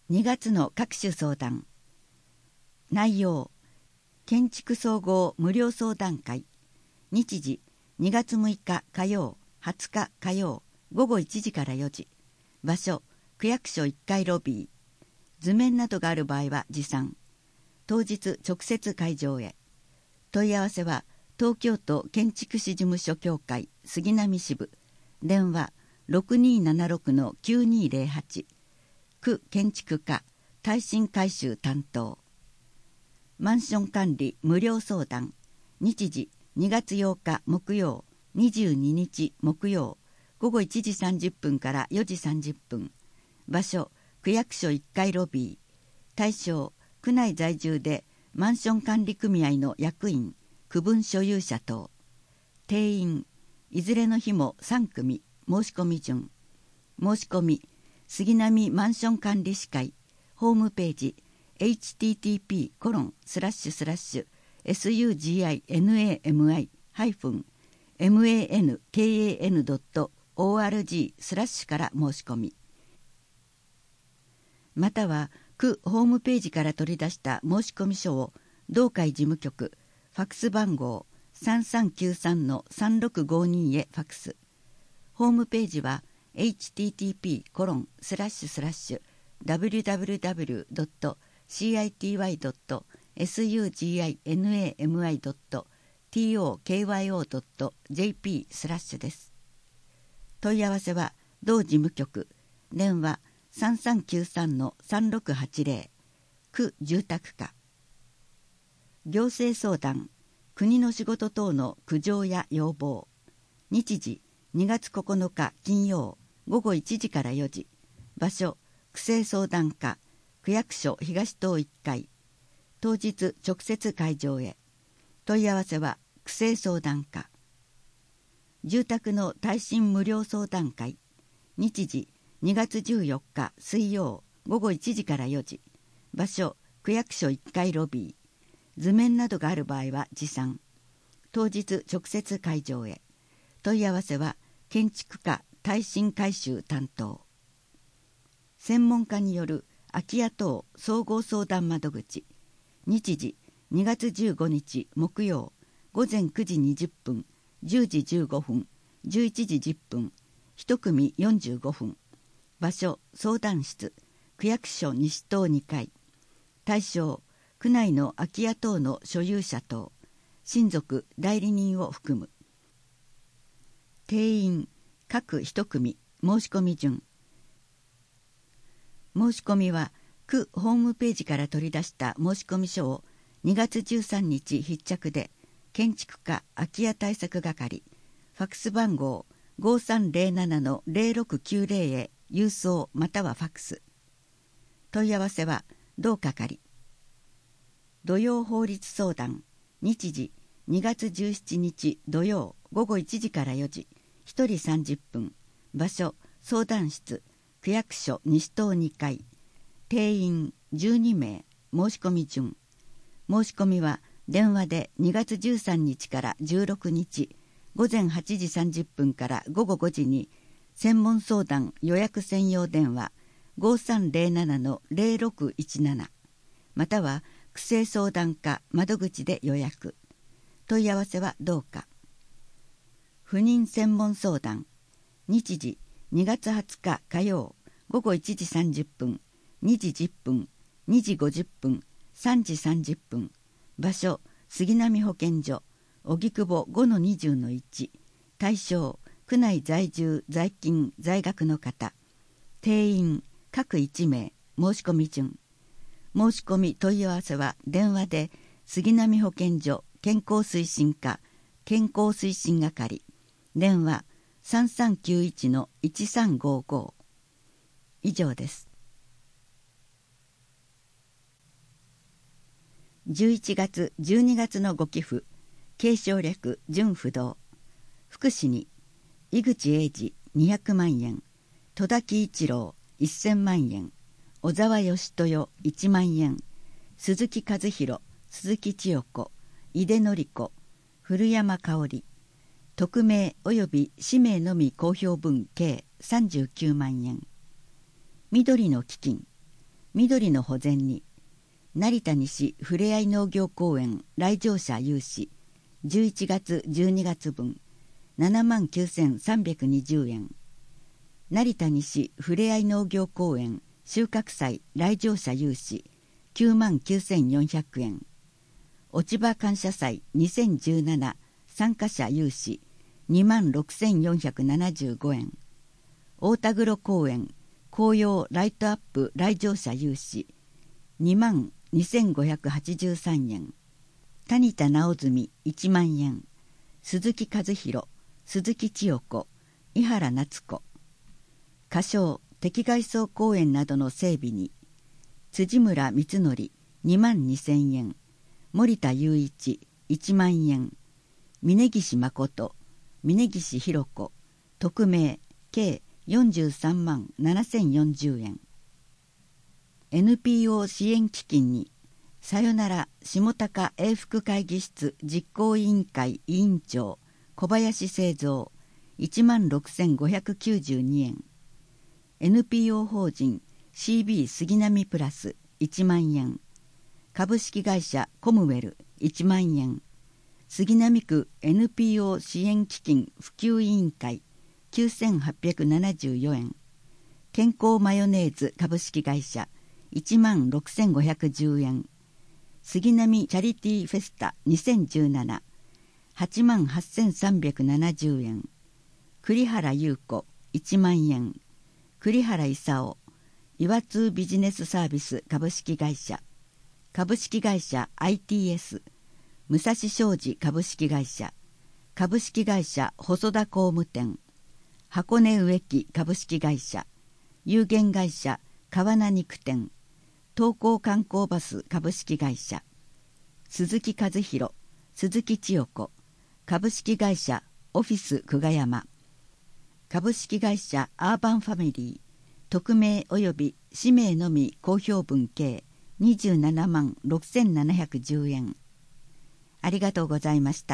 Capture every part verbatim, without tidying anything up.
にがつの各種相談。内容、建築総合無料相談会。日時、にがつむいか火曜、はつか火曜、ごごいちじからよじ。場所、区役所いっかいロビー。図面などがある場合は持参。当日直接会場へ。問い合わせは、東京都建築士事務所協会杉並支部。電話 ろくにーななろくのきゅうにーぜろはち。区建築課耐震改修担当。マンション管理無料相談。日時にがつようか木曜、にじゅうににち木曜、ごごいちじさんじゅっぷんからよじさんじゅっぷん。場所、区役所いっかいロビー。対象、区内在住でマンション管理組合の役員、区分所有者等。定員、いずれの日もさんくみ。申し込み順。申し込み、杉並マンション管理士会ホームページ エイチティーティーピーコロンスラッシュスラッシュエスユージーアイエヌエーエムアイハイフンエムエーエヌケーエーエヌドットオーアールジースラッシュから申し込み。または区ホームページから取り出した申込書を同会事務局ファクス番号 さんさんきゅうさんのさんろくごに へファクス。ホームページはエイチティーティーピーコロンスラッシュスラッシュダブリュダブリュダブリュドットシーアイティーワイドットエスユージーアイエヌエーエムアイドットティーオーケーワイオードットジェーピースラッシュです。問い合わせは同事務局電話 さんさんきゅうさんのさんろくはちぜろ 区住宅課。行政相談、国の仕事等の苦情や要望。日時にがつここのか金曜ごごいちじからよじ。場所、区政相談課区役所東棟いっかい。当日直接会場へ。問い合わせは区政相談課。住宅の耐震無料相談会。日時にがつじゅうよっか水曜ごごいちじからよじ。場所、区役所いっかいロビー。図面などがある場合は持参。当日直接会場へ。問い合わせは建築課耐震改修担当。専門家による空き家等総合相談窓口。日時にがつじゅうごにち木曜ごぜんくじにじゅっぷん、じゅうじじゅうごふん、じゅういちじじゅっぷん、いち組よんじゅうごふん。場所、相談室区役所西棟にかい。対象、区内の空き家等の所有者等親族代理人を含む。定員、各いち組申込順。申し込みは区ホームページから取り出した申込書をにがつじゅうさんにち必着で建築課空き家対策係ファクス番号 ごさんぜろななのぜろろくきゅうぜろ へ郵送またはファクス。問い合わせは同係。土曜法律相談。日時にがつじゅうしちにち土曜ごごいちじからよじ。ひとりさんじゅっぷん。場所、相談室区役所西棟にかい。定員じゅうにめい。申し込み順。申し込みは電話でにがつじゅうさんにちからじゅうろくにちごぜんはちじさんじゅっぷんからごごごじに専門相談予約専用電話 ごさんぜろななのぜろろくいちなな または区政相談課窓口で予約。問い合わせは同課。不妊専門相談。日時にがつはつか火曜ごごいちじさんじゅっぷん、にじじゅっぷん、にじごじゅっぷん、さんじさんじゅっぷん。場所、杉並保健所荻窪 ごのにじゅうのいち。対象、区内在住在勤在学の方。定員、各いちめい。申し込み順。申し込み問い合わせは電話で杉並保健所健康推進課健康推進係電話 さんさんきゅういちのいちさんごご。以上です。じゅういちがつじゅうにがつのご寄付。継承略純不動。福祉に井口英二にひゃくまんえん、戸田喜一郎せんまんえん、小沢義豊いちまんえん、鈴木和弘、鈴木千代子、井出典子、古山香織、匿名及び氏名のみ公表分計さんじゅうきゅうまんえん。緑の基金、 緑の保全に、成田西ふれあい農業公園来場者有志じゅういちがつじゅうにがつ分ななまんきゅうせんさんびゃくにじゅうえん。成田西ふれあい農業公園収穫祭来場者有志きゅうまんきゅうせんよんひゃくえん。落ち葉感謝祭にせんじゅうなな参加者有志にまんろくせんよんひゃくななじゅうごえん。大田黒公園紅葉ライトアップ来場者有志にまんにせんごひゃくはちじゅうさんえん。谷田直澄いちまんえん。鈴木和弘、鈴木千代子、井原夏子。仮称敵外装公園などの整備に、辻村光則にまんにせんえん。森田雄一いちまんえん。峯岸誠、峯岸弘子、匿名計よんじゅうさんまんななせんよんじゅうえん。エヌピーオー 支援基金に、さよなら下高永福会議室実行委員会委員長小林清三いちまんろくせんごひゃくきゅうじゅうにえん。エヌピーオー 法人 シービー 杉並プラスいちまんえん。株式会社コムウェルいちまんえん。杉並区 エヌピーオー 支援基金普及委員会きゅうせんはっぴゃくななじゅうよえん。健康マヨネーズ株式会社いちまんろくせんごひゃくじゅうえん。杉並チャリティーフェスタにせんじゅうなな はちまんはっせんさんびゃくななじゅうえん。栗原優子いちまんえん。栗原勲岩通ビジネスサービス株式会社株式会社 アイティーエス 武蔵商事株式会社株式会社細田工務店箱根植木株式会社有限会社川名肉店東光観光バス株式会社鈴木和弘鈴木千代子株式会社オフィス久我山株式会社アーバンファミリー匿名及び氏名のみ公表分計にじゅうななまんろくせんななひゃくじゅうえん。ありがとうございました。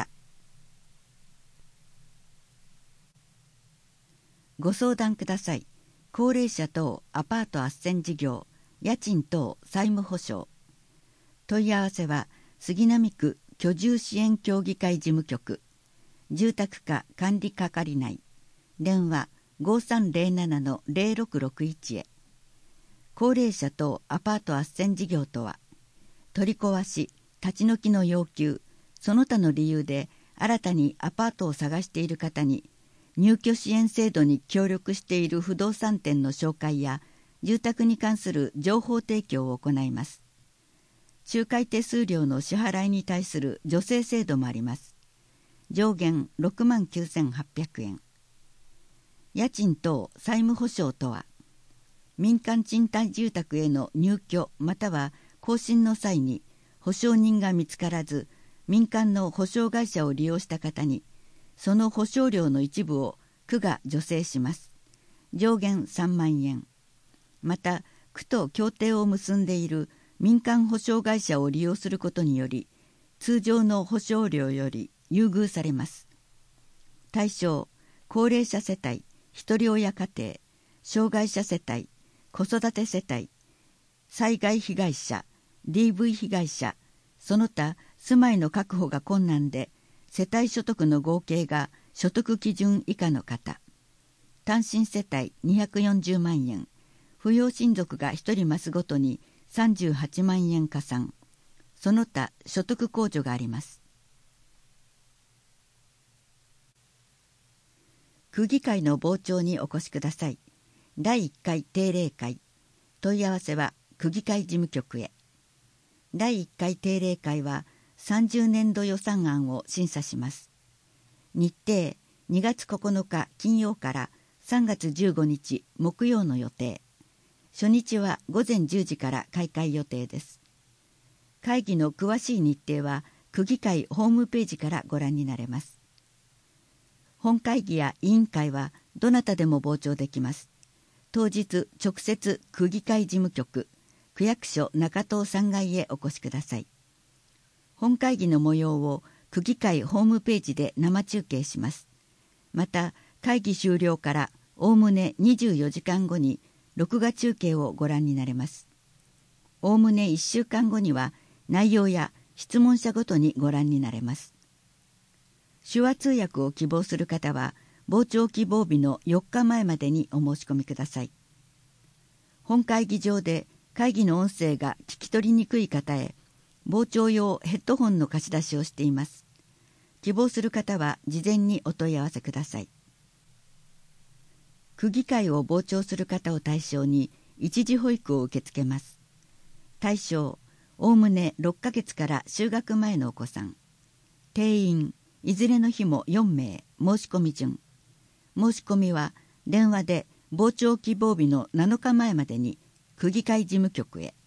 ご相談ください。高齢者等アパート斡旋事業家賃等債務保証。問い合わせは杉並区居住支援協議会事務局住宅課管理係内電話 ごさんぜろななのぜろろくろくいち へ。高齢者等アパート斡旋事業とは、取り壊し立ち退きの要求その他の理由で新たにアパートを探している方に入居支援制度に協力している不動産店の紹介や住宅に関する情報提供を行います。仲介手数料の支払いに対する助成制度もあります。上限ろくまんきゅうせんはっぴゃくえん。家賃等債務保証とは、民間賃貸住宅への入居または更新の際に保証人が見つからず民間の保証会社を利用した方にその保証料の一部を区が助成します。上限さんまんえん。また区と協定を結んでいる民間保証会社を利用することにより通常の保証料より優遇されます。対象、高齢者世帯、ひとり親家庭、障害者世帯、子育て世帯、災害被害者、ディーブイ 被害者、その他住まいの確保が困難で世帯所得の合計が所得基準以下の方、単身世帯にひゃくよんじゅうまんえん、扶養親族がひとり増すごとにさんじゅうはちまんえん加算、その他所得控除があります。区議会の傍聴にお越しください。だいいっかい定例会。問い合わせは区議会事務局へ。だいいっかい定例会はさんじゅうねんど予算案を審査します。日程にがつここのか金曜からさんがつじゅうごにち木曜の予定。初日はごぜんじゅうじから開会予定です。会議の詳しい日程は区議会ホームページからご覧になれます。本会議や委員会はどなたでも傍聴できます。当日直接区議会事務局区役所中東さんがいへお越しください。本会議の模様を区議会ホームページで生中継します。また会議終了からおおむねにじゅうよじかんごに録画中継をご覧になれます。 おおむねいっしゅうかんごには内容や質問者ごとにご覧になれます。手話通訳を希望する方は、傍聴希望日のよっかまえまでにお申し込みください。本会議場で会議の音声が聞き取りにくい方へ、傍聴用ヘッドホンの貸し出しをしています。希望する方は事前にお問い合わせください。区議会を傍聴する方を対象に一時保育を受け付けます。対象、おおむねろっかげつから就学前のお子さん。定員、いずれの日もよんめい、申し込み順。申し込みは電話で傍聴希望日のなのかまえまでに区議会事務局へ。